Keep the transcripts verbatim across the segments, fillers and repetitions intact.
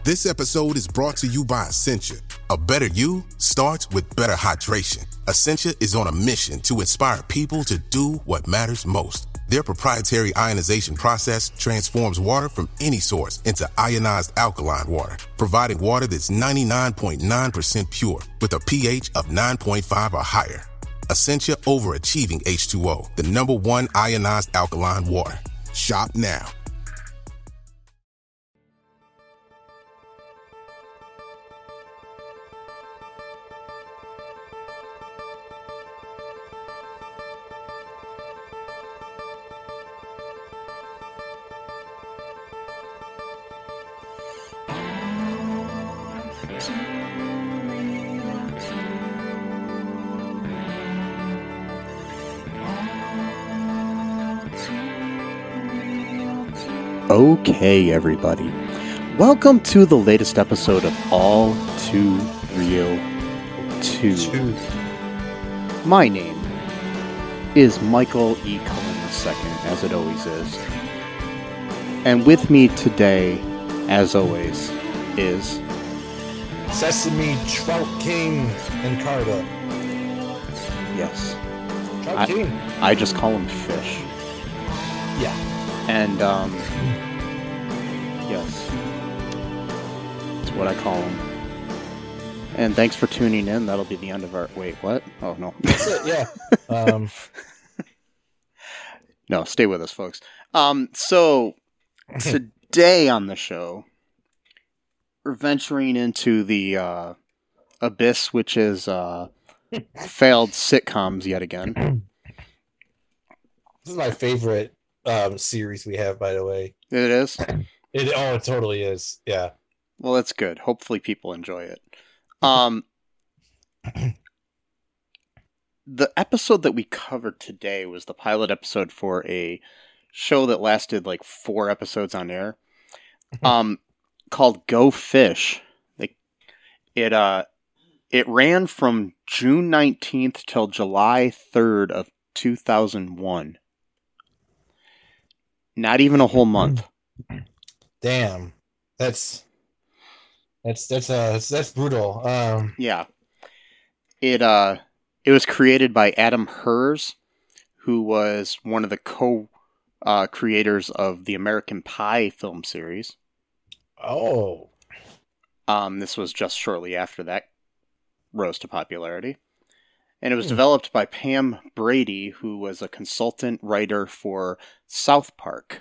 This episode is brought to you by Essentia. A better you starts with better hydration. Essentia is on a mission to inspire people to do what matters most. Their proprietary ionization process transforms water from any source into ionized alkaline water, providing water that's ninety-nine point nine percent pure with a pH of nine point five or higher. Essentia Overachieving H two O, the number one ionized alkaline water. Shop now. Okay, everybody. Welcome to the latest episode of All Too Real two. My name is Michael E. Cullen the second, as it always is. And with me today, as always, is... Sesame Trout King and Carta. Yes. Trout I, King. I just call him Fish. Yeah. And, um... yes. That's what I call him. And thanks for tuning in. That'll be the end of our... Wait, what? Oh, no. That's it, yeah. Um, no, stay with us, folks. Um, so, today on the show, we're venturing into the uh, abyss, which is uh, failed sitcoms yet again. this is my favorite um, series we have, by the way. It is? It Oh, it totally is. Yeah. Well, that's good. Hopefully people enjoy it. Um, the episode that we covered today was the pilot episode for a show that lasted like four episodes on air, um, called Go Fish. They, it uh, it ran from June nineteenth till July third of two thousand one. Not even a whole month. Damn. That's that's that's uh that's, that's brutal. Um, yeah. It uh it was created by Adam Hers, who was one of the co uh, creators of the American Pie film series. Oh. Um this was just shortly after that rose to popularity. And it was developed by Pam Brady, who was a consultant writer for South Park.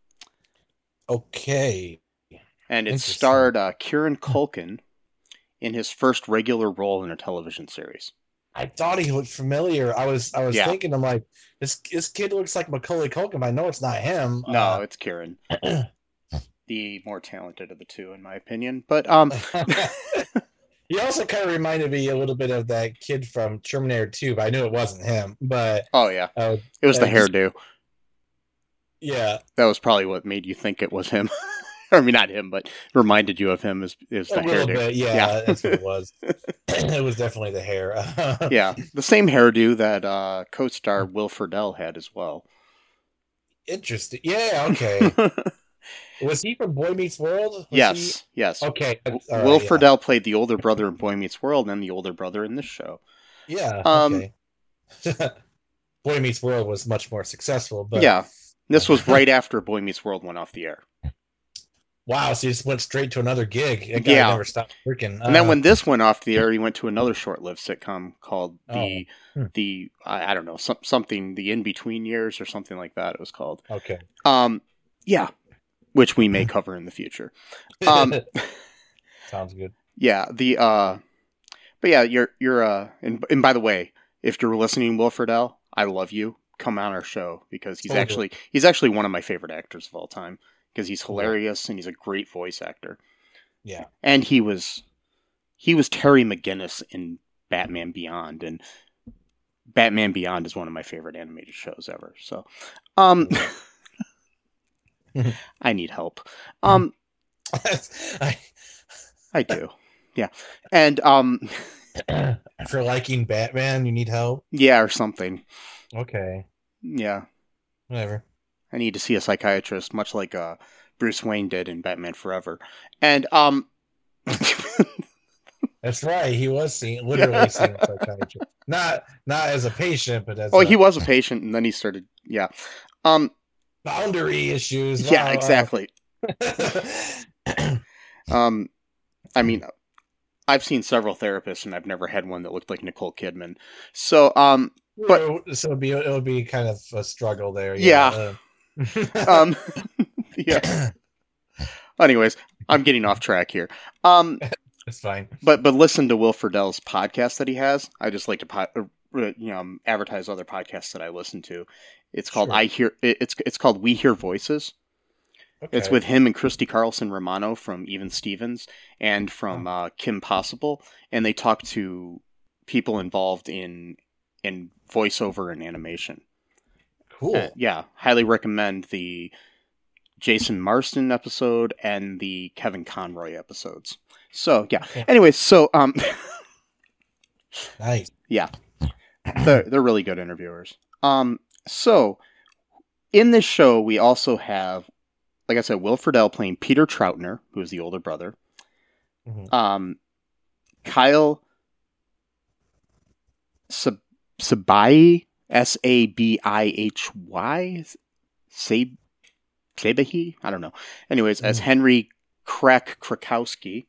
Okay. And it starred uh, Kieran Culkin in his first regular role in a television series. I thought he looked familiar. I was I was Yeah. thinking, I'm like, this this kid looks like Macaulay Culkin, but I know it's not him. No, Uh, it's Kieran. The more talented of the two, in my opinion. But, um... He also kind of reminded me a little bit of that kid from Terminator two, but I knew it wasn't him. But oh, yeah. uh, It was the uh, hairdo. Yeah. That was probably what made you think it was him. I mean, not him, but reminded you of him is, is the A little hairdo. bit, yeah, Yeah. that's what it was. It was definitely the hair. Yeah, the same hairdo that uh, co-star Will Friedle had as well. Interesting. Yeah, okay. Was he from Boy Meets World? Was yes, yes. He... Okay. W- all Will right, yeah. Friedle played the older brother in Boy Meets World and the older brother in this show. Yeah, Um, okay. Boy Meets World was much more successful, but Yeah, this was right after Boy Meets World went off the air. wow, so he just went straight to another gig. That guy Yeah. never stopped working. And then Uh, when this went off the air, he went to another short-lived sitcom called the Oh. Hmm. the I, I don't know some, something the In Between Years or something like that. It was called. Okay. Um, yeah, which we may cover in the future. Um, Sounds good. yeah, the uh, but yeah, you're you're uh, and and by the way, if you're listening, Will Friedle, I love you. Come on our show because he's Totally. actually he's actually one of my favorite actors of all time because he's hilarious and he's a great voice actor. Yeah. And he was he was Terry McGinnis in Batman Beyond, and Batman Beyond is one of my favorite animated shows ever. So, um, I need help. Um, I, I do. Yeah. And, um, for liking Batman, you need help? yeah, or something. Okay. Yeah. Whatever. I need to see a psychiatrist, much like, uh, Bruce Wayne did in Batman Forever. And, um, That's right. He was seen, literally seen a psychiatrist. Not not as a patient, but as oh, a, he was a patient, and then he started. Yeah. Um. boundary issues. Wow, Yeah. Exactly. Uh, um. I mean, I've seen several therapists, and I've never had one that looked like Nicole Kidman. So, um. But so it'll be it'll be kind of a struggle there. Yeah. Yeah. Uh, um. Yeah. Anyways, I'm getting off track here. Um. It's fine. But but listen to Will Friedle's podcast that he has. I just like to po- uh, you know um, advertise other podcasts that I listen to. It's called Sure. I Hear. It's it's called We Hear Voices. Okay. It's with him and Christy Carlson Romano from Even Stevens and from uh, Kim Possible, and they talk to people involved in in voiceover and animation. Cool. Uh, yeah, highly recommend the Jason Marsden episode and the Kevin Conroy episodes. So yeah. Anyways, so um, Nice. yeah, they're they're really good interviewers. Um, so in this show we also have, like I said, Will Friedle playing Peter Troutner, who is the older brother. Mm-hmm. Um, Kyle Sab- Sabai, S A B I H Y, Sab Sabahi, I don't know. Anyways, as Henry Crack Krakowski.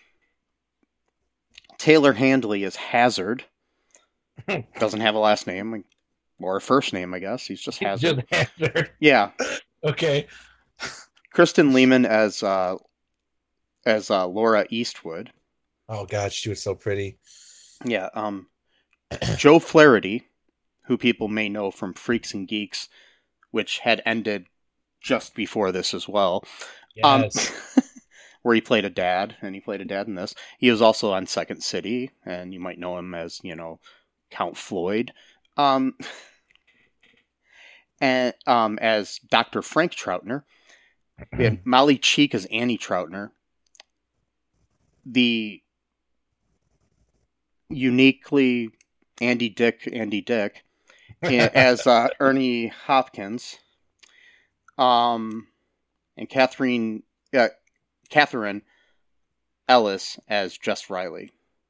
Taylor Handley is Hazard. Doesn't have a last name or a first name, I guess. He's just Hazard. Just Hazard. Yeah. Okay. Kristen Lehman as uh, as uh, Laura Eastwood. Oh God, she was so pretty. Yeah. Um, Joe Flaherty, who people may know from Freaks and Geeks, which had ended just before this as well. Yes. Um, where he played a dad, and he played a dad in this. He was also on Second City, and you might know him as, you know, Count Floyd. Um, and um, as Doctor Frank Troutner. We had Molly Cheek as Annie Troutner. The uniquely Andy Dick, Andy Dick, as uh, Ernie Hopkins. Um, and Catherine... Uh, Catherine Ellis as Jess Riley.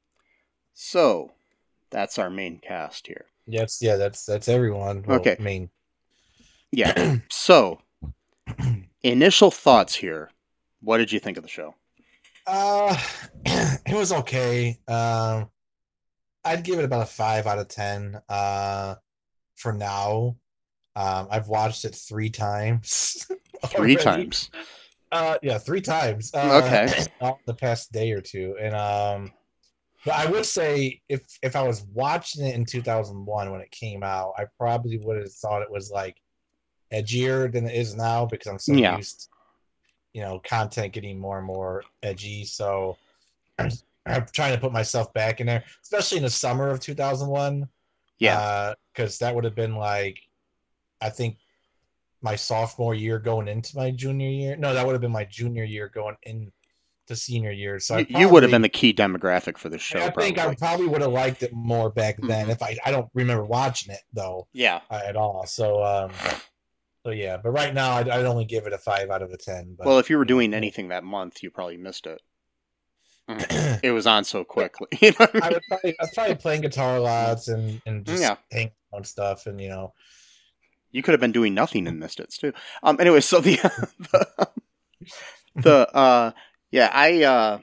So, that's our main cast here. Yes, yeah, that's that's everyone. Well, Okay. I mean, yeah. So, initial thoughts here. What did you think of the show? Uh, it was okay. Um, I'd give it about a five out of ten. Uh, for now, um, I've watched it three times. Three already. times. Uh, yeah, three times. Uh, Okay. the past day or two, and um, but I would say if if I was watching it in two thousand one when it came out, I probably would have thought it was like edgier than it is now because I'm so Yeah. used to, you know, content getting more and more edgy. So I'm, I'm trying to put myself back in there, especially in the summer of two thousand one. Yeah. Because uh, that would have been like, I think, my sophomore year going into my junior year. No, that would have been my junior year going into senior year. So I you, probably, you would have been the key demographic for this show. I think probably. I probably would have liked it more back then. Mhm. If I, I don't remember watching it though. Yeah. Uh, at all. So um, so yeah. But right now, I'd, I'd only give it a five out of a ten. But, Well, if you were doing anything that month, you probably missed it. Mhm. It was on so quickly. You know what I I mean? was probably, I was probably playing guitar lots and and just Yeah. hanging out and stuff, and you know. You could have been doing nothing and missed it too. Um. Anyway, so the the, the uh yeah I uh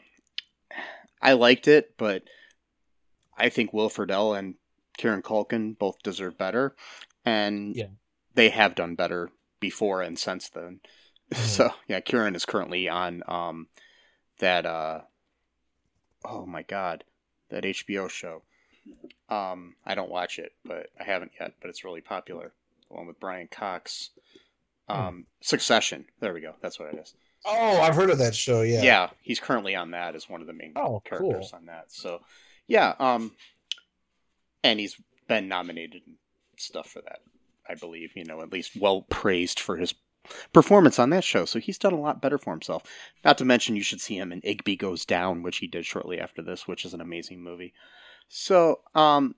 I liked it, but I think Will Friedle and Kieran Culkin both deserve better, and Yeah. they have done better before and since then. Mhm. So yeah, Kieran is currently on um that uh oh my god that H B O show. Um, I don't watch it, but I haven't yet. But it's really popular. The one with Brian Cox. Um, Succession. There we go. That's what it is. Oh, I've heard of that show. Yeah. Yeah, he's currently on that as one of the main Oh, characters cool. on that. So, yeah. Um, and he's been nominated and stuff for that, I believe. You know, at least well praised for his performance on that show. So he's done a lot better for himself. Not to mention, you should see him in Igby Goes Down, which he did shortly after this, which is an amazing movie. So, um,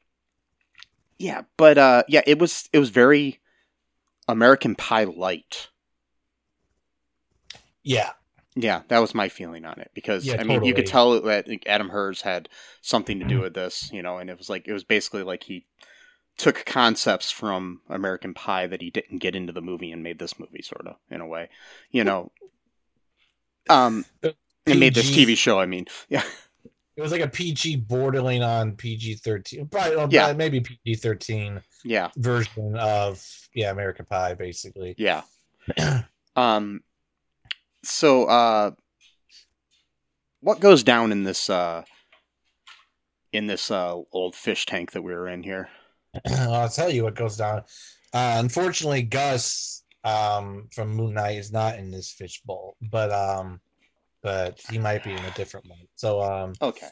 yeah, but uh, yeah, it was it was very American Pie light. Yeah. Yeah, that was my feeling on it because Yeah, I mean, you could totally. tell that Adam Hers had something to do with this, you know, and it was like it was basically like he took concepts from American Pie that he didn't get into the movie and made this movie, sort of, in a way, you know. Um, and made this T V show. I mean, yeah, It was like a P G bordering on P G thirteen, probably well, Yeah. maybe P G thirteen yeah, version of yeah American Pie, basically. yeah. Um, so uh, what goes down in this uh in this uh old fish tank that we were in here? I'll tell you what goes down. Uh, unfortunately, Gus um, from Moon Knight is not in this fishbowl, but um, but he might be in a different one. So um, Okay.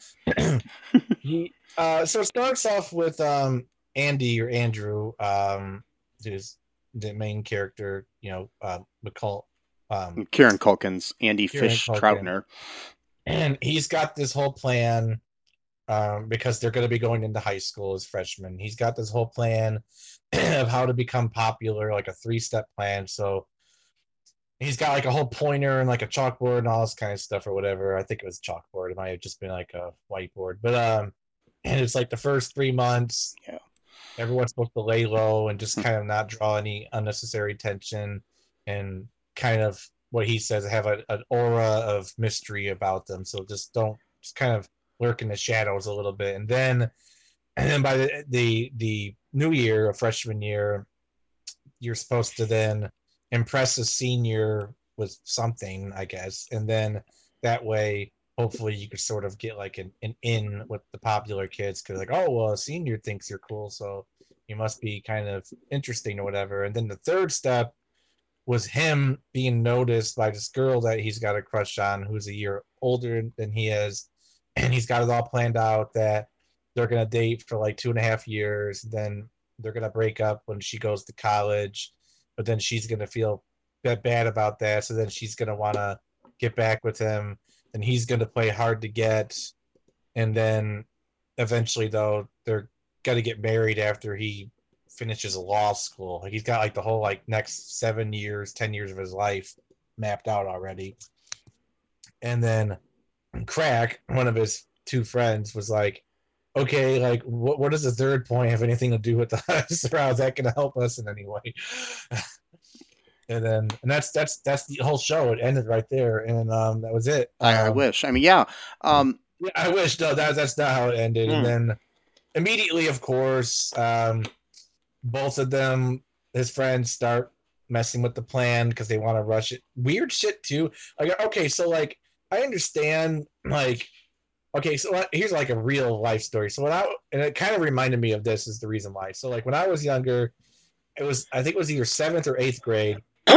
he uh, so it starts off with um Andy or Andrew, um, who's the main character. You know, uh, McCall, um, Kieran Culkin's Andy Kieran Fish Culkin. Troutner. and he's got this whole plan um, because they're going to be going into high school as freshmen. He's got this whole plan of how to become popular, like a three-step plan. So he's got like a whole pointer and like a chalkboard and all this kind of stuff or whatever. I think it was chalkboard. It might have just been like a whiteboard, but um, and it's like the first three months. Yeah. Everyone's supposed to lay low and just kind of not draw any unnecessary attention, and kind of what he says have a, an aura of mystery about them. So just don't just kind of lurk in the shadows a little bit, and then and then by the the the new year, a freshman year, you're supposed to then impress a senior with something, I guess, and then that way hopefully you could sort of get like an, an in with the popular kids because like, oh well, a senior thinks you're cool, so you must be kind of interesting or whatever. And then the third step was him being noticed by this girl that he's got a crush on who's a year older than he is, and he's got it all planned out that they're gonna date for like two and a half years, then they're gonna break up when she goes to college, but then she's gonna feel bad about that, so then she's gonna want to get back with him, and he's gonna play hard to get, and then eventually though they're gonna get married after he finishes law school. Like he's got like the whole like next seven years, ten years of his life mapped out already. And then Crack, one of his two friends, was like, okay, like what, what does the third point have anything to do with us, or how is that going to help us in any way? And then and that's that's that's the whole show. It ended right there, and um that was it. um, I, I wish. I mean, yeah. Um, yeah, I wish. No, that, that's not how it ended. Hmm. And then immediately, of course, um both of them, his friends, start messing with the plan because they want to rush it. Weird shit too. Like, okay, so like I understand, like, okay, so here's like a real life story. So when I and it kind of reminded me of this is the reason why. So like when I was younger, it was I think it was either seventh or eighth grade.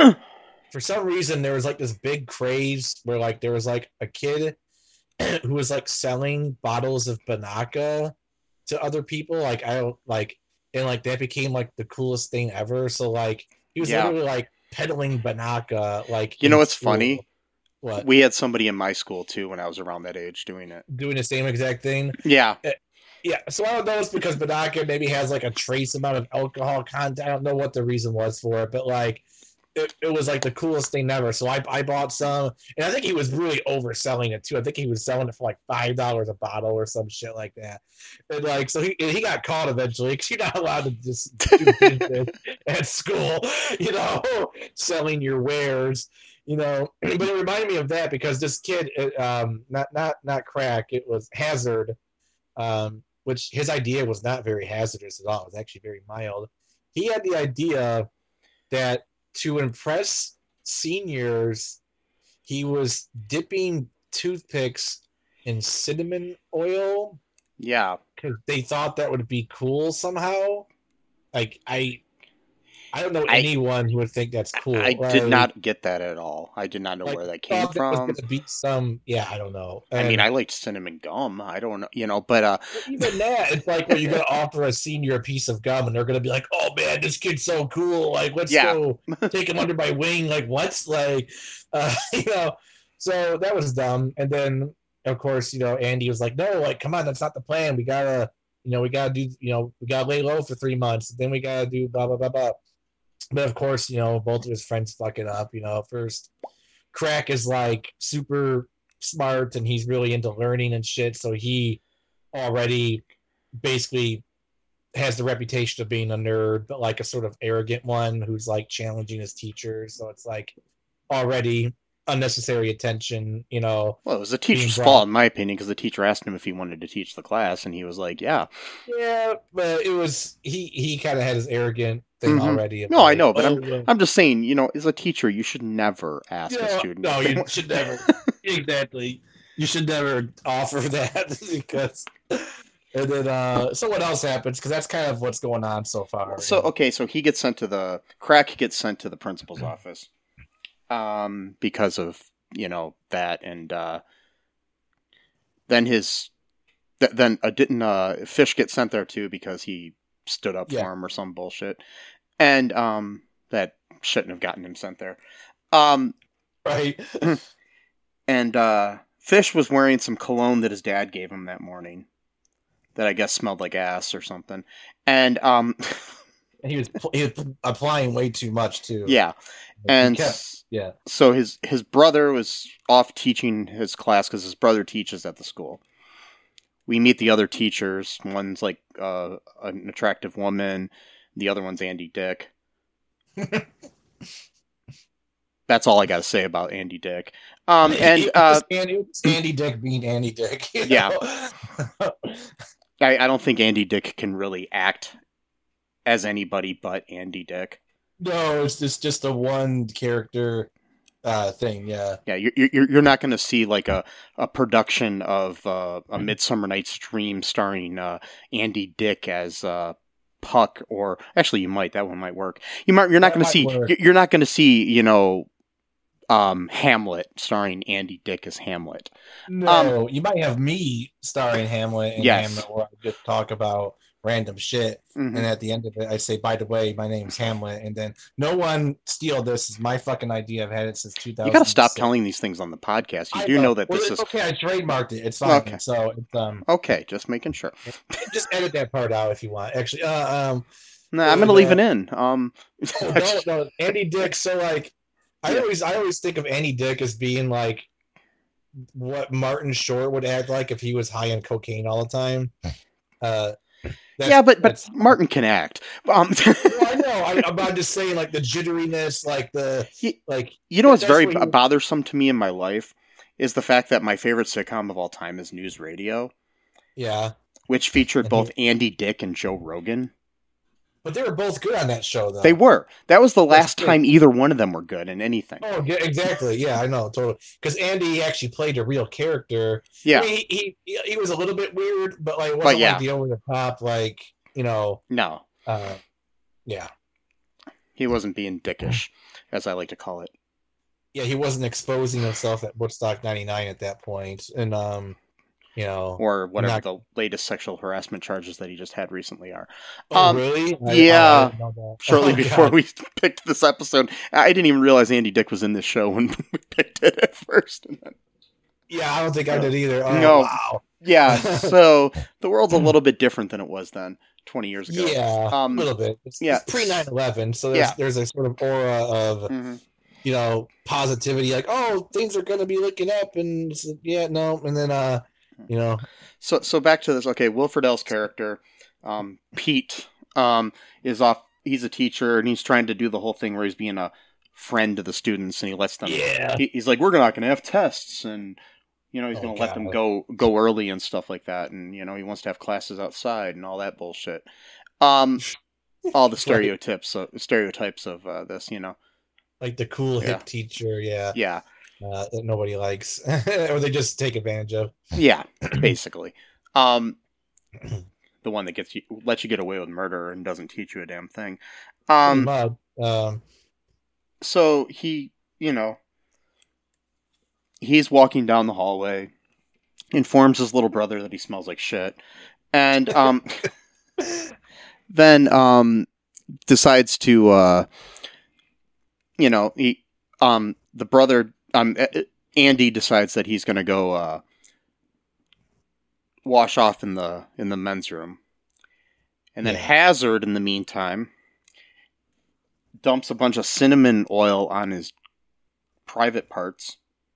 For some reason, there was like this big craze where like there was like a kid who was like selling bottles of Binaca to other people. Like I don't like. And like that became like the coolest thing ever. So like he was Yeah. literally like peddling Binaca. Like You know in what's school. funny? What? We had somebody in my school too when I was around that age doing it. Doing the same exact thing. Yeah. Yeah. So I don't know. It's because Binaca maybe has like a trace amount of alcohol content. I don't know what the reason was for it, but like it, it was like the coolest thing ever. So I, I bought some, and I think he was really overselling it too. I think he was selling it for like five dollars a bottle or some shit like that. And like, so he he got caught eventually because you're not allowed to just do business at school, you know, selling your wares, you know. But it reminded me of that because this kid, um, not not not Crack, it was Hazard, um, which his idea was not very hazardous at all. It was actually very mild. He had the idea that to impress seniors, he was dipping toothpicks in cinnamon oil Yeah. because they thought that would be cool somehow. Like I, I don't know I- anyone who would think that's cool. I Like, did not get that at all. I did not know like, where that came thought that was from. gonna be some. Yeah, I don't know. I mean, And I liked cinnamon gum. I don't know, you know, but uh, even that, it's like when you're gonna offer a senior a piece of gum, and they're gonna be like, "Oh man, this kid's so cool! Like, let's Yeah. go take him under my wing." Like, what's like, uh, you know? So that was dumb. And then, of course, you know, Andy was like, "No, like, come on, that's not the plan. We gotta, you know, we gotta do, you know, we gotta lay low for three months. Then we gotta do blah blah blah blah." But of course, you know, both of his friends fuck it up. You know, first Crack is like super smart and he's really into learning and shit. So he already basically has the reputation of being a nerd, but like a sort of arrogant one who's like challenging his teachers. So it's like already unnecessary attention, you know. Well, it was the teacher's fault, in my opinion, because the teacher asked him if he wanted to teach the class, and he was like, yeah. Yeah, but it was, he, he kind of had his arrogant thing mm-hmm. already. No, like, I know, but oh, I'm yeah. I'm just saying, you know, as a teacher, you should never ask yeah, a student. No, you should never. Exactly. You should never offer that because... And then, uh, so what else happens? Because that's kind of what's going on so far. So, you know? Okay, so he gets sent to the, Crack gets sent to the principal's office um, because of, you know, that. And uh, then his, th- then uh, didn't uh, Fish get sent there too because he stood up yeah. for him or some bullshit. And um, that shouldn't have gotten him sent there. Um, right. And uh, Fish was wearing some cologne that his dad gave him that morning. That I guess smelled like ass or something, and um, he was he was applying way too much too. Yeah, and kept, yeah. So his his brother was off teaching his class because his brother teaches at the school. We meet the other teachers. One's like uh, an attractive woman. The other one's Andy Dick. That's all I got to say about Andy Dick. Um, and uh, Andy, Andy Dick being Andy Dick. Yeah. I, I don't think Andy Dick can really act as anybody but Andy Dick. No, it's just just a one character uh, thing. Yeah, yeah. You're you're you're not going to see like a, a production of uh, a Midsummer Night's Dream starring uh, Andy Dick as uh, Puck, or actually you might. That one might work. You might. You're not going to see. Work. You're not going to see. You know. Um, Hamlet starring Andy Dick as Hamlet. No, um, you might have me starring Hamlet and yes. Hamlet where I just talk about random shit, mm-hmm. and at the end of it, I say, "By the way, my name's Hamlet," and then no one steal this. Is my fucking idea. I've had it since two thousand. You got to stop telling these things on the podcast. You I do know, know that well, this is okay. I trademarked it. It's fine. Okay. So it's um okay. Just making sure. Just edit that part out if you want. Actually, uh, um, no, nah, I'm gonna uh, leave it in. Um, oh, no, no, Andy Dick. So like. I yeah. always I always think of Andy Dick as being like what Martin Short would act like if he was high on cocaine all the time. Uh, yeah, but but Martin can act. Um, well, I know. I, I'm just saying, like the jitteriness, like the like. You know what's very what bothersome to me in my life is the fact that my favorite sitcom of all time is News Radio. Yeah, which featured both Andy Dick and Joe Rogan. But they were both good on that show, though. They were. That was the last time either one of them were good in anything. Oh, yeah, exactly. Yeah, I know, totally. Because Andy actually played a real character. Yeah, I mean, he, he he was a little bit weird, but like wasn't but yeah. like the over the top, like you know. No. Uh, yeah. He wasn't being dickish, as I like to call it. Yeah, he wasn't exposing himself at Woodstock ninety-nine at that point, and um. You know, or whatever not... the latest sexual harassment charges that he just had recently are. Oh, um, really? Yeah. I, I Shortly oh, before God. we picked this episode, I didn't even realize Andy Dick was in this show when we picked it at first. And then... Yeah, I don't think I did either. Oh, no. Wow. Yeah, so the world's a little bit different than it was then, twenty years ago. Yeah, um, a little bit. It's, yeah. it's pre nine eleven, so there's, yeah. there's a sort of aura of, mm-hmm. you know, positivity, like, oh, things are going to be looking up, and yeah, no, and then, uh, you know, so so back to this. Okay, Will Friedle's character, um, Pete, um, is off. He's a teacher, and he's trying to do the whole thing where he's being a friend to the students, and he lets them. Yeah. He, he's like, we're not going to have tests, and you know, he's oh, going to let them go go early and stuff like that, and you know, he wants to have classes outside and all that bullshit. Um, all the stereotypes, of, stereotypes of uh, this, you know, like the cool hip yeah. teacher, yeah, yeah. Uh, that nobody likes, or they just take advantage of. Yeah, basically. Um, the one that gets you, lets you get away with murder and doesn't teach you a damn thing. Um, um, so he, you know, he's walking down the hallway, informs his little brother that he smells like shit, and um, then um, decides to, uh, you know, he, um, the brother. Um, Andy decides that he's going to go uh, wash off in the in the men's room, and then yeah. Hazard, in the meantime, dumps a bunch of cinnamon oil on his private parts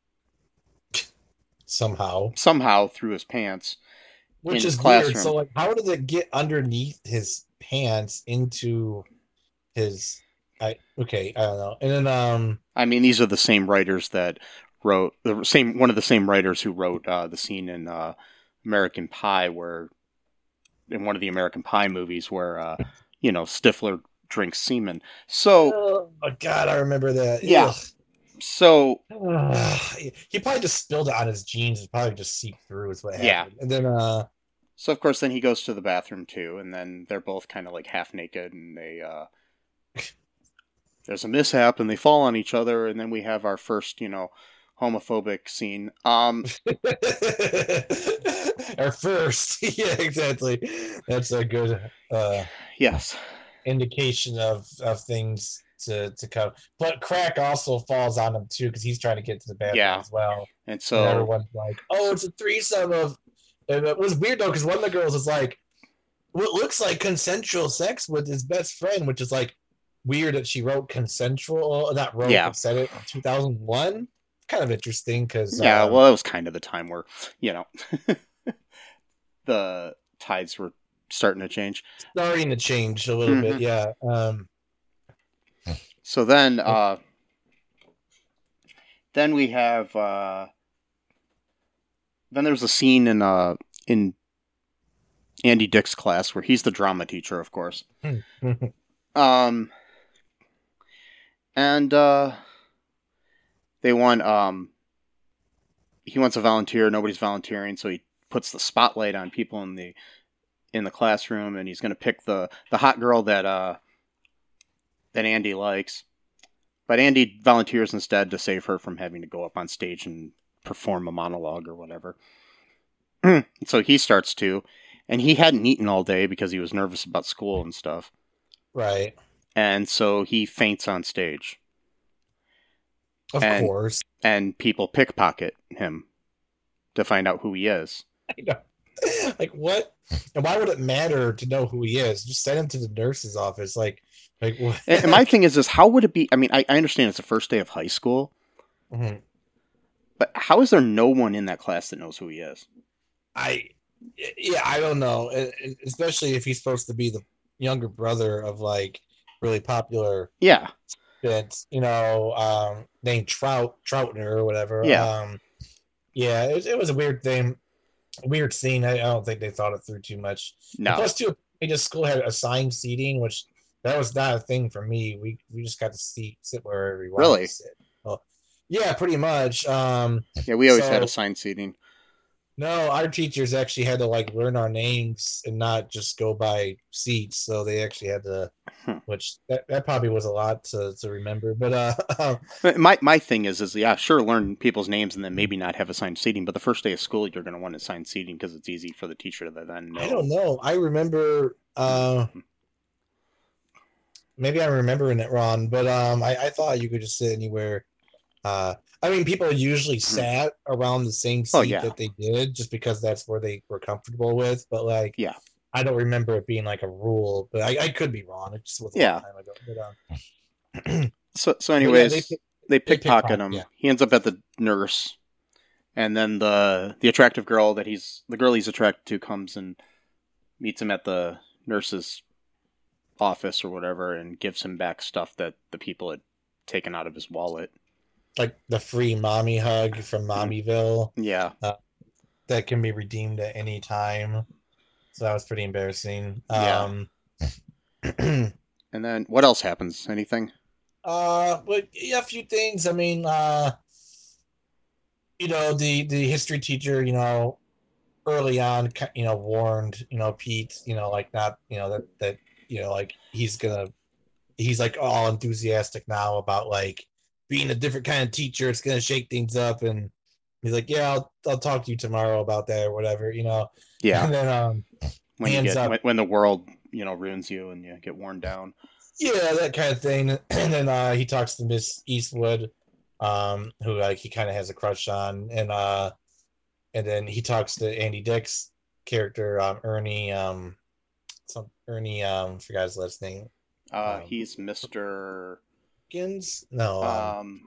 somehow. Somehow through his pants. Which in is his classroom. weird. So, like, how did it get underneath his pants into his? I okay, I don't know. And then, um, I mean, these are the same writers that wrote the same one of the same writers who wrote uh, the scene in uh, American Pie, where in one of the American Pie movies, where uh, you know Stifler drinks semen. So, oh my God, I remember that. Yeah. Ugh. So he probably just spilled it on his jeans. It probably just seeped through. Is what happened. Yeah. And then, uh, so of course, then he goes to the bathroom too, and then they're both kind of like half naked, and they uh, there's a mishap, and they fall on each other, and then we have our first, you know, homophobic scene. Um, our first, yeah, exactly. That's a good, uh, yes, indication of of things to to come. But Crack also falls on him too because he's trying to get to the bathroom Yeah. as well. and so And everyone's like, "Oh, it's a threesome of." And it was weird though because one of the girls is like, "What looks like consensual sex with his best friend," which is like weird that she wrote consensual, not wrote, Yeah. but said it in two thousand one. Kind of interesting because yeah, um, well, it was kind of the time where you know the tides were starting to change. starting to change a little Mhm. bit, yeah. Um, So then, uh, then we have uh, then there's a scene in uh in Andy Dick's class where he's the drama teacher, of course. Um, and uh, they want um, he wants a volunteer. Nobody's volunteering, so he puts the spotlight on people in the in the classroom, and he's going to pick the the hot girl that uh that Andy likes. But Andy volunteers instead to save her from having to go up on stage and perform a monologue or whatever. So he starts to, and he hadn't eaten all day because he was nervous about school and stuff. right, And so he faints on stage. of And- course. And people pickpocket him to find out who he is. I know. Like what? And why would it matter to know who he is? Just send him to the nurse's office. Like, like what? And and my thing is, is how would it be? I mean, I, I understand it's the first day of high school, Mhm. but how is there no one in that class that knows who he is? I, yeah, I don't know. And- and especially if he's supposed to be the younger brother of like really popular Yeah. that's you know um named Trout Troutner or whatever. Yeah. Um yeah, it was, it was a weird thing, weird scene. I, I don't think they thought it through too much. No. Plus too, we just school had assigned seating, which that was not a thing for me. We we just got to see sit wherever we wanted Really? to sit. Well, yeah, pretty much. Um Yeah, we always So- had assigned seating. no, our teachers actually had to like learn our names and not just go by seats. So they actually had to, Hmm. which that, that probably was a lot to, to remember. But uh, My my thing is, is yeah, sure, learn people's names and then maybe not have assigned seating, but the first day of school, you're going to want assigned seating because it's easy for the teacher to then know. I don't know. I remember. Uh, maybe I'm remembering it wrong, but um, I, I thought you could just sit anywhere. Uh, I mean, people usually sat around the same seat Oh, yeah. that they did, just because that's where they were comfortable with. But like, Yeah. I don't remember it being like a rule. But I, I could be wrong. It just was a Yeah. long time ago. But, um, So so yeah, anyways, they they, pick- they pickpocket pickpocket, him. yeah. He ends up at the nurse, and then the the attractive girl that he's the girl he's attracted to comes and meets him at the nurse's office or whatever, and gives him back stuff that the people had taken out of his wallet. like the free mommy hug from Mommyville Yeah. that can be redeemed at any time. So that was pretty embarrassing. Yeah. Um, And then what else happens? Anything? uh, but yeah, a few things. I mean, uh, you know, the the history teacher, you know, early on, ki- you know, warned, you know, Pete, you know, like not, you know, that that you know, like he's gonna, he's like all enthusiastic now about like being a different kind of teacher. It's gonna shake things up, and he's like, yeah, I'll I'll talk to you tomorrow about that or whatever, you know. Yeah. And then um, When you hands get up. when, when the world you know ruins you and you get worn down. yeah, that kind of thing. And then uh, he talks to Miss Eastwood, um, who like he kind of has a crush on, and uh, and then he talks to Andy Dick's character, um, Ernie, um, some Ernie, um, forgot his last name, Uh, Um, he's Mister Gins? No, um, Um,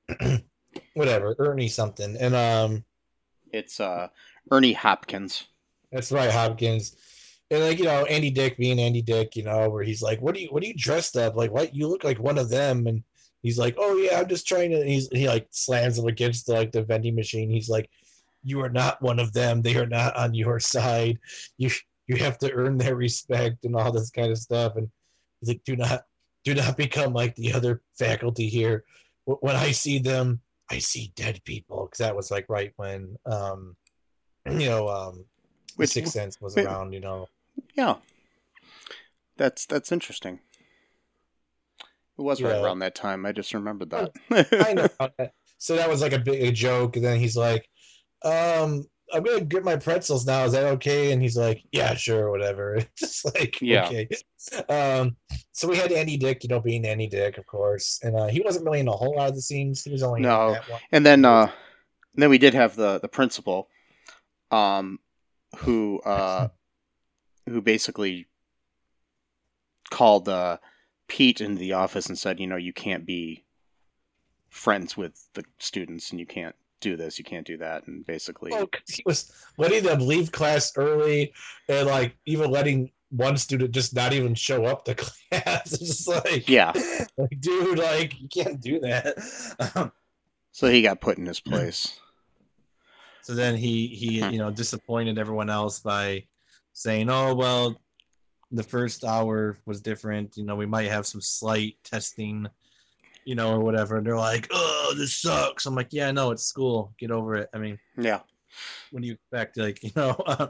whatever, Ernie something. And um It's uh, Ernie Hopkins. that's right, Hopkins. And like, you know, Andy Dick being Andy Dick, you know, where he's like, What do you what are you dressed up? Like, what, you look like one of them. And he's like, Oh yeah, I'm just trying to, and he's he like slams him against the, like the vending machine. He's like, You are not one of them. They are not on your side. You you have to earn their respect and all this kind of stuff. And he's like, Do not do not become like the other faculty here. When I see them, I see dead people. Because that was like right when um you know, um the Which, Sixth Sense was wait, around, you know. yeah, that's that's interesting. It was right Yeah. around that time. I just remembered that. I know. So that was like a big a joke, and then he's like, um, I'm gonna get my pretzels now. Is that okay? And he's like, Yeah, sure, whatever. It's just like, Yeah. okay. Um, so we had Andy Dick, you know, being Andy Dick, of course, and uh, he wasn't really in a whole lot of the scenes. He was only No. in that one. And then uh, then we did have the the principal, um, who uh, who basically called uh, Pete into the office and said, you know, you can't be friends with the students, and you can't do this, you can't do that, and basically, Oh, 'cause he was letting them leave class early, and like even letting one student just not even show up to class. It's just like, yeah. like, dude, like you can't do that. Um, So he got put in his place. So then he he you know disappointed everyone else by saying, "Oh well, the first hour was different. You know, we might have some slight testing, you know, or whatever." And they're like, "Oh, this sucks." I'm like, "Yeah, no, it's school. Get over it." I mean, Yeah. what do you expect? Like, you know. Uh,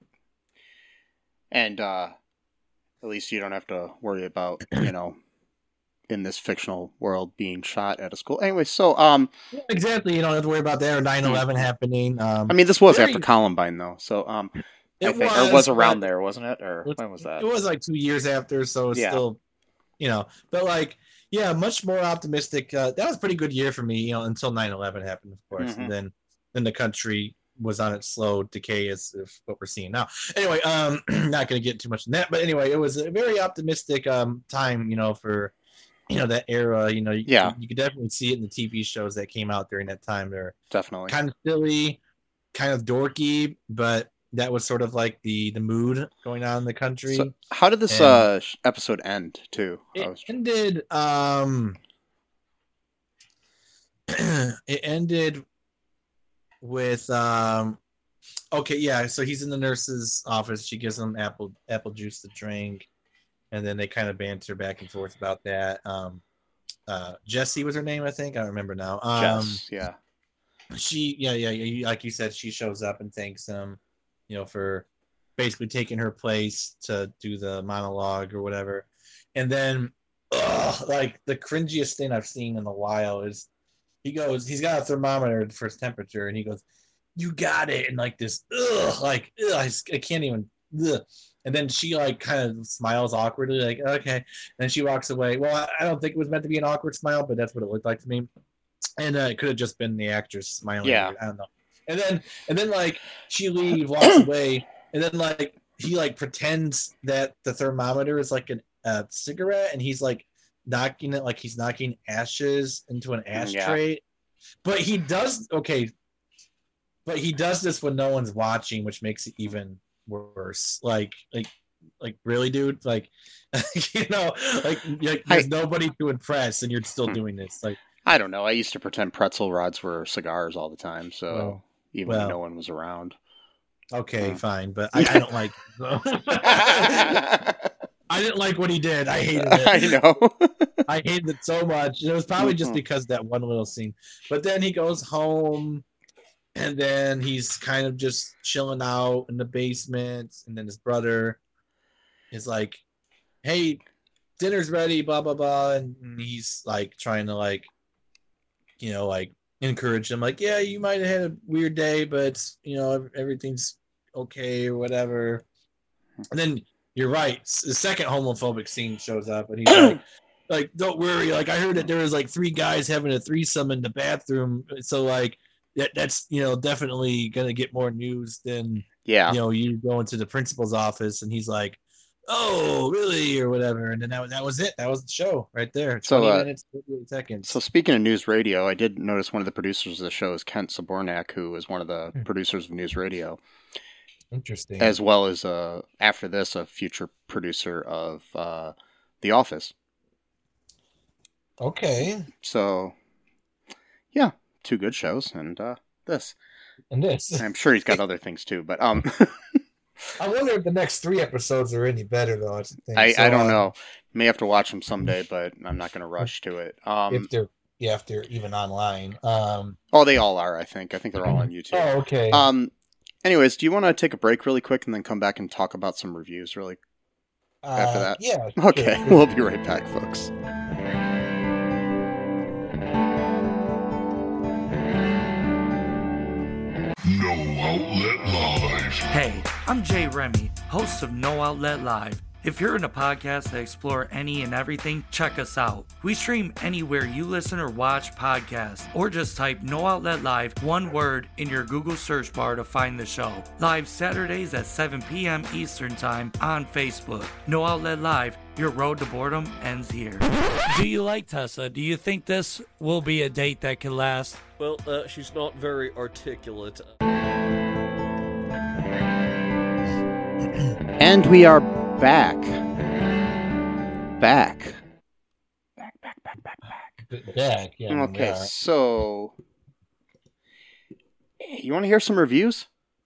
And uh, at least you don't have to worry about, you know, in this fictional world being shot at a school. Anyway, so um, exactly. You don't have to worry about that or nine eleven happening. Um, I mean, this was very, after Columbine, though. So um, it I think, was, or was around but there, wasn't it? Or it, when was that? It was like two years after, so it's Yeah. still, you know, but like, yeah, much more optimistic. Uh, that was a pretty good year for me, you know, until nine eleven happened, of course, Mhm. and then then the country was on its slow decay as of what we're seeing now. Anyway, um, not going to get too much in that, but anyway, it was a very optimistic um time, you know, for you know that era. You know, you, Yeah. you could definitely see it in the T V shows that came out during that time. They're Definitely. kind of silly, kind of dorky, but that was sort of like the the mood going on in the country. So how did this And uh, episode end, too? I it was... ended. Um, it ended with um. Okay, yeah. So he's in the nurse's office. She gives him apple apple juice to drink, and then they kind of banter back and forth about that. Um, uh, Jessie was her name, I think. I don't remember now. Um, Jess, yeah. She, yeah, yeah, yeah. Like you said, she shows up and thanks him, you know, for basically taking her place to do the monologue or whatever. And then, ugh, like the cringiest thing I've seen in a while is he goes, he's got a thermometer for his temperature, and he goes, "You got it," and like this, ugh, like ugh, I, just, I can't even. Ugh. And then she like kind of smiles awkwardly, like okay. And then she walks away. Well, I, I don't think it was meant to be an awkward smile, but that's what it looked like to me. And uh, it could have just been the actress smiling. Yeah. I don't know. And then and then like she leaves, walks away, and then like he like pretends that the thermometer is like an, a cigarette, and he's like knocking it like he's knocking ashes into an ashtray. Yeah. But he does okay. But he does this when no one's watching, which makes it even worse. Like like like really, dude. Like you know, like, like there's I, nobody to impress, and you're still doing this. Like. I don't know. I used to pretend pretzel rods were cigars all the time, so well, even well, when no one was around. Okay, uh. fine, but I, I don't like. I didn't like what he did. I hated it. I know. I hated it so much. It was probably just because that one little scene. But then he goes home, and then he's kind of just chilling out in the basement, and then his brother is like, "Hey, dinner's ready," blah blah blah, and he's like trying to like. You know, like encourage them, like, yeah, you might have had a weird day, but you know, everything's okay or whatever. And then you're right. The second homophobic scene shows up, and he's like, like, don't worry. Like, I heard that there was like three guys having a threesome in the bathroom, so like that that's you know definitely gonna get more news than yeah, you know you going to the principal's office. And he's like, oh, really, or whatever, and then that was that was it. That was the show right there. So, Twenty uh, minutes, thirty-eight seconds. So speaking of News Radio, I did notice one of the producers of the show is Kent Sabornak, who is one of the Hmm. producers of News Radio, Interesting. as well as uh, after this, a future producer of uh, The Office. Okay, So, yeah, two good shows, and uh, this. and this. I'm sure he's got other things too, but um, I wonder if the next three episodes are any better though. That's the thing. I, So, I don't uh, know. May have to watch them someday, but I'm not going to rush to it. Um, if they're yeah, if they're even online. Um. oh, they all are. I think. I think they're all on YouTube. Oh, okay. Um. Anyways, do you want to take a break really quick and then come back and talk about some reviews really? after Uh, that? Yeah. Okay, sure. we'll be right back, folks. No Outlet Live. Hey, I'm Jay Remy, host of No Outlet Live. If you're in a podcast that explore any and everything, check us out. We stream anywhere you listen or watch podcasts, or just type No Outlet Live, one word, in your Google search bar to find the show. Live Saturdays at seven p.m. Eastern Time on Facebook. No Outlet Live, your road to boredom ends here. Do you like Tessa? Do you think this will be a date that can last? Well, uh, she's not very articulate. And we are back. Back. Back, back, back, back, back. Back. Yeah. I mean, Okay, yeah. so you want to hear some reviews?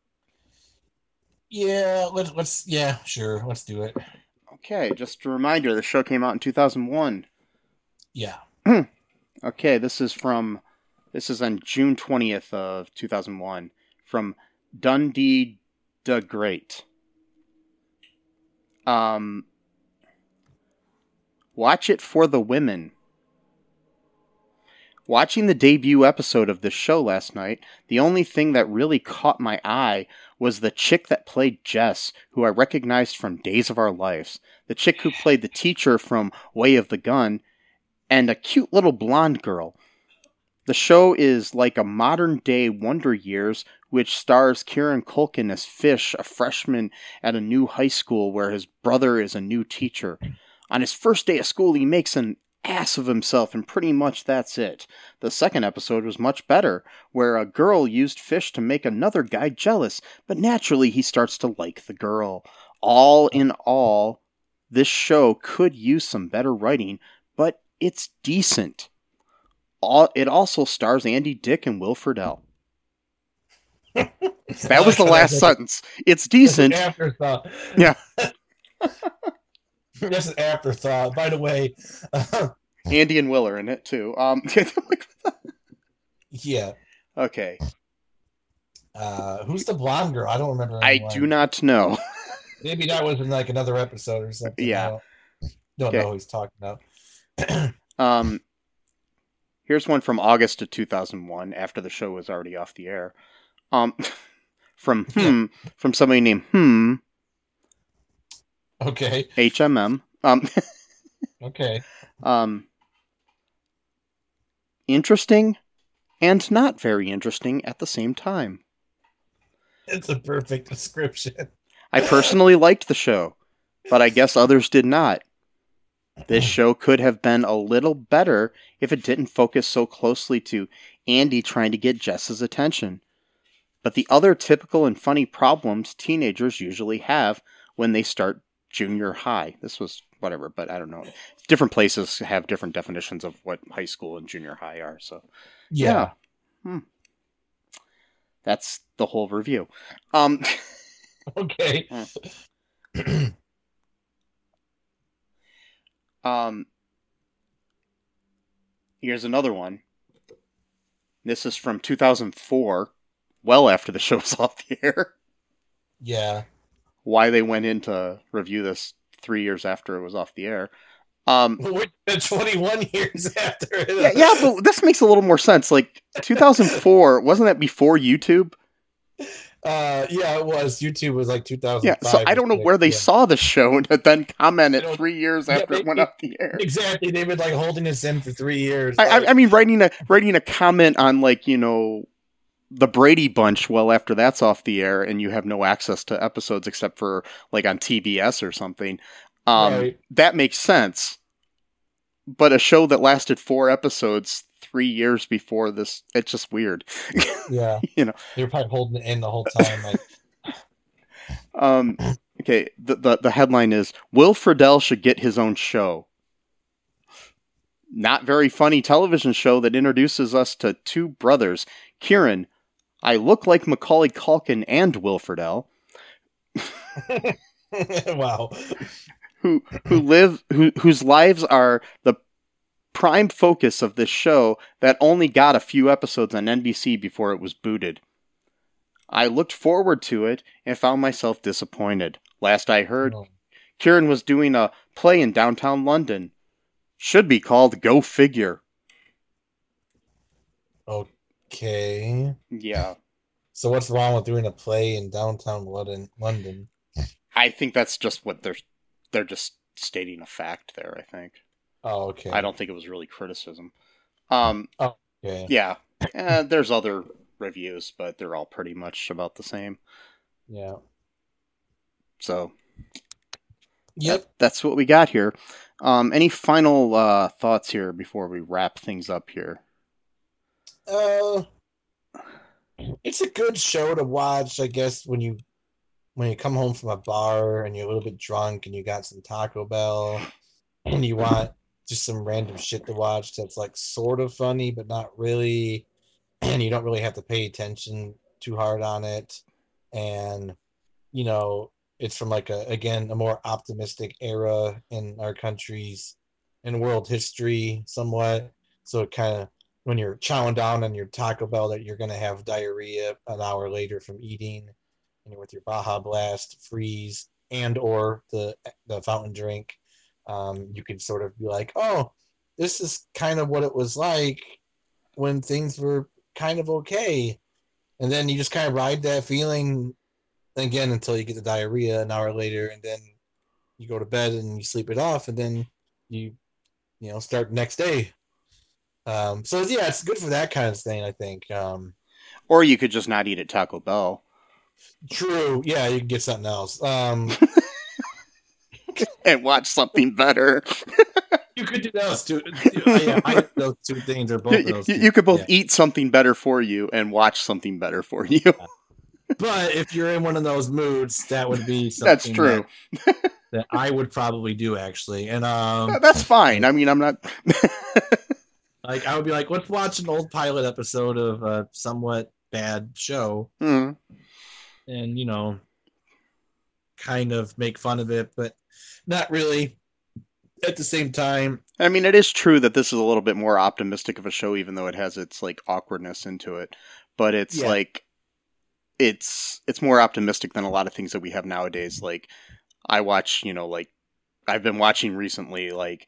Yeah. Let's. Let's. Yeah. Sure. Let's do it. Okay, just a reminder, the show came out in two thousand one. Yeah. Okay, this is from this is on June twentieth of two thousand one from Dundee the Great. Um Watch it for the women. Watching the debut episode of this show last night, the only thing that really caught my eye was the chick that played Jess, who I recognized from Days of Our Lives. The chick who played the teacher from Way of the Gun, and a cute little blonde girl. The show is like a modern-day Wonder Years, which stars Kieran Culkin as Fish, a freshman at a new high school where his brother is a new teacher. On his first day of school, he makes an ass of himself, and pretty much that's it. The second episode was much better, where a girl used Fish to make another guy jealous, but naturally he starts to like the girl. All in all, this show could use some better writing, but it's decent. All, it also stars Andy Dick and Will Friedle. That was the last sentence. It's decent. That's an afterthought. Yeah. That's an afterthought. By the way, uh, Andy and Will are in it too. Um, yeah. okay. Uh, who's the blonde girl? I don't remember. I anyone. do not know. Maybe that was in like another episode or something. Yeah. I don't, don't Okay. know who he's talking about. Um, here's one from August of two thousand one, after the show was already off the air. Um, from hmm, from somebody named hmm, Okay. H M M. Um, Okay. um, interesting and not very interesting at the same time. It's a perfect description. I personally liked the show, but I guess others did not. This show could have been a little better if it didn't focus so closely to Andy trying to get Jess's attention. But the other typical and funny problems teenagers usually have when they start junior high. This was whatever, but I don't know. Different places have different definitions of what high school and junior high are, so Yeah. Hmm. That's the whole review. Um Okay. Um, here's another one. This is from two thousand four, well after the show was off the air. Yeah. Why they went in to review this three years after it was off the air. Um, We're twenty-one years after it. yeah, yeah, but this makes a little more sense. Like, two thousand four, wasn't that before YouTube? Uh, yeah, it was. YouTube was like two thousand Yeah, five. so I don't know where they yeah. saw the show and then commented You know, three years yeah, after it went they- off the air. Exactly. They've been like holding this in for three years. I, like- I, I mean, writing a writing a comment on, like, you know, the Brady Bunch, well, after that's off the air and you have no access to episodes except for like on T B S or something, um, Right. that makes sense. But a show that lasted four episodes three years before this, it's just weird. Yeah. You know. You're probably holding it in the whole time. Like, Um, okay, the, the the headline is, Will Friedle should get his own show. Not very funny television show that introduces us to two brothers. Kieran, I look like Macaulay Culkin and Will Friedle, wow. who who live who whose lives are the prime focus of this show that only got a few episodes on N B C before it was booted. I looked forward to it and found myself disappointed. Last I heard, Oh. Kieran was doing a play in downtown London. Should be called Go Figure. Okay. Yeah. So what's wrong with doing a play in downtown London? London? I think that's just what they're they're just stating a fact there, I think. Oh, okay. I don't think it was really criticism. Um Okay. yeah. Eh, there's other reviews, but they're all pretty much about the same. Yeah. So Yep. that- that's what we got here. Um any final uh thoughts here before we wrap things up here? Uh, it's a good show to watch, I guess, when you when you come home from a bar and you're a little bit drunk and you got some Taco Bell and you want just some random shit to watch that's like sort of funny but not really, and you don't really have to pay attention too hard on it, and you know it's from like a again a more optimistic era in our country's in world history somewhat, so it kind of when you're chowing down on your Taco Bell that you're going to have diarrhea an hour later from eating, and you're with your Baja Blast, Freeze, and or the the fountain drink, um, you can sort of be like, oh, this is kind of what it was like when things were kind of okay. And then you just kind of ride that feeling again until you get the diarrhea an hour later, and then you go to bed and you sleep it off, and then you, you know, start the next day. Um, so yeah, it's good for that kind of thing, I think. Um, Or you could just not eat at Taco Bell. true. Yeah, you can get something else. Um, And watch something better. you could do those two. Yeah, I did those two things or both of You, those. you- two. you could both Yeah. eat something better for you and watch something better for you. But if you're in one of those moods, that would be something That's true. That, that I would probably do actually. And um, That's fine. I mean, I'm not. like I would be like, let's watch an old pilot episode of a somewhat bad show, Hmm. and you know, kind of make fun of it, but not really. At the same time, I mean, it is true that this is a little bit more optimistic of a show, even though it has its like awkwardness into it. But it's Yeah. like it's it's more optimistic than a lot of things that we have nowadays. Like I watch, you know, like I've been watching recently, like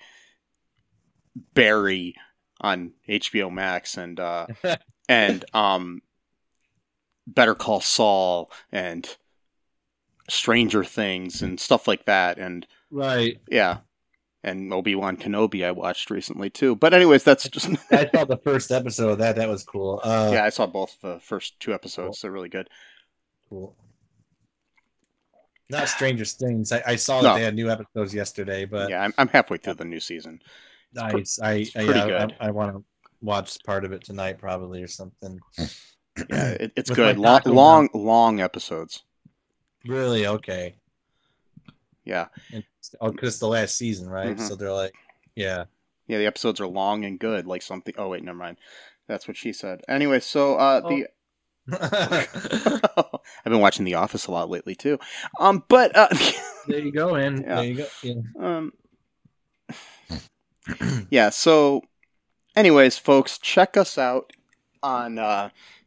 Barry on H B O Max and uh, and um, Better Call Saul and Stranger Things and stuff like that. And right. yeah. And Obi-Wan Kenobi I watched recently too. But anyways, that's just I saw the first episode of that. That was cool. Uh, yeah, I saw both the first two episodes. They're really good. Cool. Not Stranger Things. I, I saw that No. they had new episodes yesterday, but Yeah, I'm, I'm halfway through the new season. nice. I it's I, pretty yeah, good. I, I want to watch part of it tonight, probably or something. Yeah, it, it's With good. my Long, taco long, long episodes. Really? Okay. Yeah, And, oh, because it's the last season, right? Mhm. So they're like, yeah. yeah. The episodes are long and good, like something. Oh wait, never mind. That's what she said. Anyway, so uh, the I've been watching The Office a lot lately too. Um, but uh, There you go, and Yeah. there you go. Yeah. um, yeah. So, anyways, folks, check us out on uh,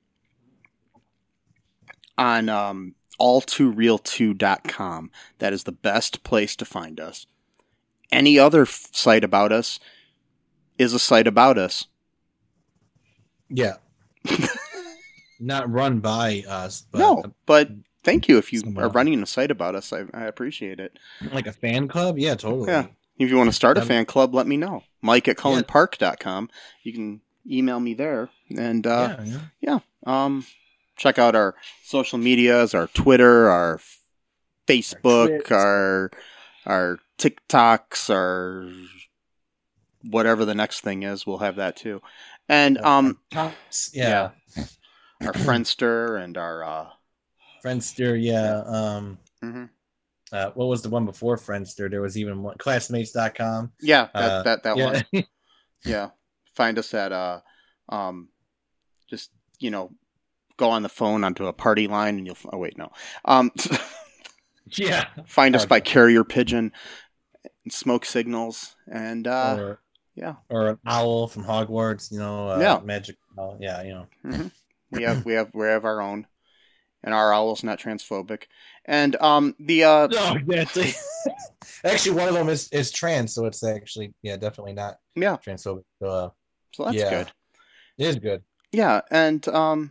on um, all too real two dot com. That is the best place to find us. Any other f- site about us is a site about us. Yeah. Not run by us, but no, but thank you if you Someone are else. running a site about us. I, I appreciate it. like a fan club. Yeah, totally. Yeah. If you want to start a Um, fan club, let me know. Mike at Yeah. cullen park dot com. You can email me there. And uh, yeah, yeah. yeah. Um, check out our social medias, our Twitter, our Facebook, our our TikToks, our whatever the next thing is. We'll have that too. And um, yeah, yeah, our Friendster and our uh, Friendster, yeah. Um, mm-hmm. uh, what was the one before Friendster? There was even one, classmates dot com. Yeah, that uh, that, that yeah. one. Yeah, find us at uh, um, just you know, go on the phone onto a party line, and you'll. Oh wait, no. Um, yeah, find us by carrier pigeon and smoke signals, and uh, or, yeah, or an owl from Hogwarts. You know, uh, yeah, magic. Owl. Yeah, you know. Mm-hmm. We have we have we have our own, and our owl's not transphobic. And um, the uh, no, exactly. Actually, one of them is, is trans, so it's actually yeah, definitely not yeah transphobic. So, uh, so that's yeah, good. It is good. Yeah, and um,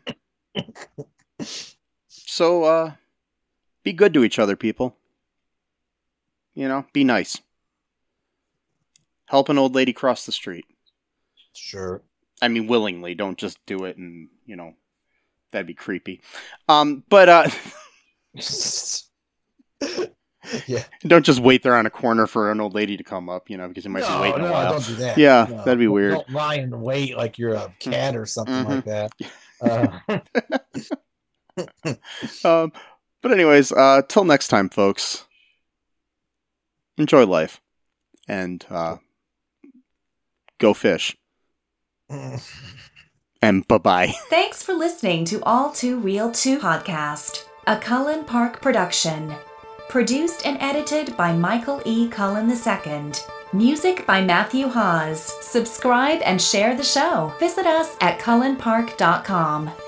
so uh, be good to each other, people. You know, be nice. Help an old lady cross the street. Sure. I mean, willingly. Don't just do it, and you know, that'd be creepy. Um, but uh, yeah, don't just wait there on a corner for an old lady to come up, you know, because you might no, be waiting no, a while. Don't do that. Yeah, no, that'd be weird. Don't lie and wait like you're a cat or something mm-hmm. like that. Uh, um, but anyways, uh, till next time, folks. Enjoy life, and uh, go fish. And bye-bye. Thanks for listening to All Too Real two podcast, a Cullen Park production. Produced and edited by Michael E. Cullen the Second. Music by Matthew Haas. Subscribe and share the show. Visit us at cullen park dot com.